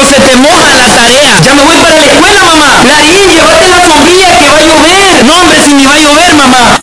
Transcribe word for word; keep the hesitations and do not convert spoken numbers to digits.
se te moja la tarea. Ya me voy para la escuela, mamá. Larín, llévate la sombrilla que va a llover. No, hombre, si ni va a llover, mamá.